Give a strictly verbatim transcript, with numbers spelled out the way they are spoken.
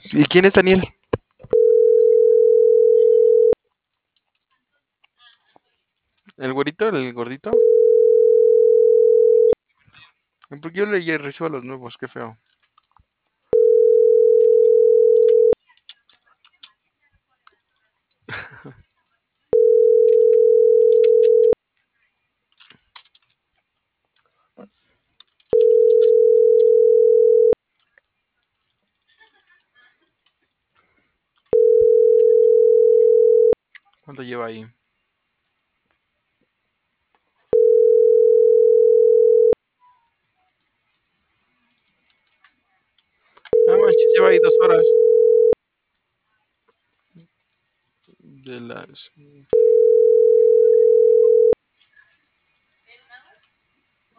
¿Y quién es Daniel? ¿El güerito? ¿El gordito? Porque yo le recibo a los nuevos, qué feo. ¿Cuánto lleva ahí? Ah, manches, lleva ahí dos horas. De las...